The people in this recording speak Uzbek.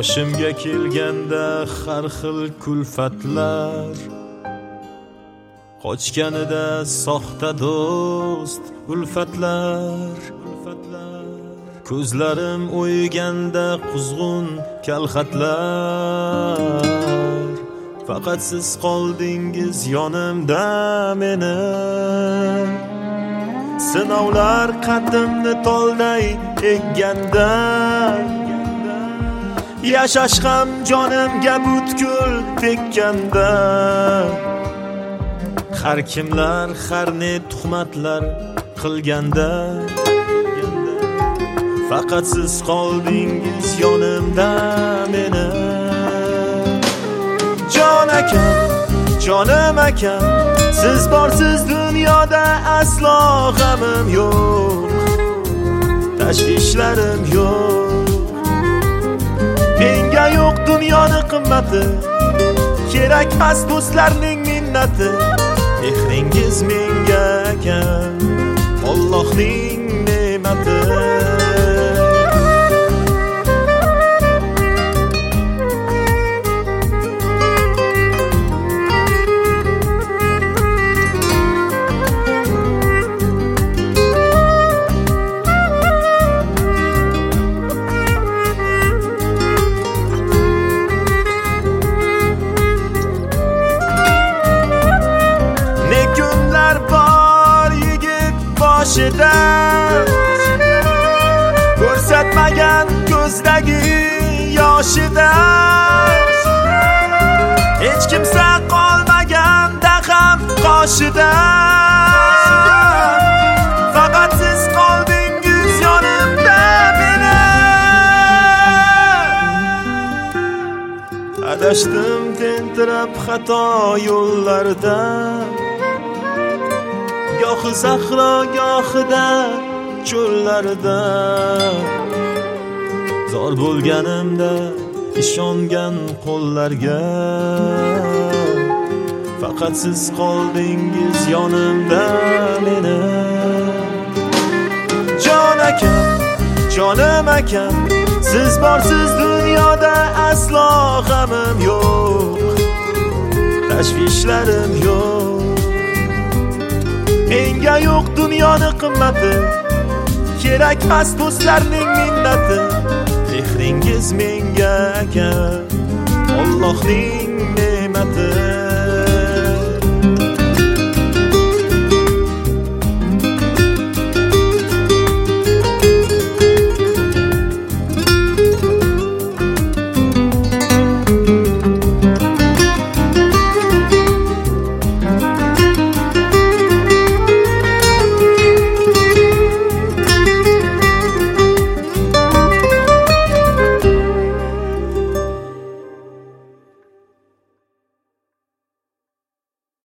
boshimga kelganda har xil kulfatlar, qochganida soxta do'st ulfatlar, ko'zlarim o'yganda quzg'un kalxatlar. Faqat siz qoldingiz yonimda meni, sinovlar qaddimni tolday egganda, yashash ham jonimga butkul tekkanda. Har kimlar har ne tuhmatlar qilganda, faqat siz qoldingiz yonimda meni. Jon akam, jonim akam, siz borsiz dunyoda aslo g'amim yo'q, tashvishlarim yo'q. Menga yo'q dunyoni qimmati, kerakmas do'stlarning minnati. Mehringiz menga akam, Allohning ne'mati. Ko'rsatmagan ko'zdagi yoshida, hech kimsa qolmaganda ham qoshida. Faqat siz qoldingiz yonimda meni. Adashdim tentirab xato yo'llarda, gohi sahro gohida cho'llarda. Zor bo'lganimda ishongan qo'llarga, faqat siz qoldingiz yonimda meni. Jon akam, jonim akam, siz borsiz dunyoda aslo g'amim yo'q, tashvishlarim yo'q. Menga yo'q dunyoni qimmati, kerakmas do'stlarning minnati. Mehringiz menga akam, Allohning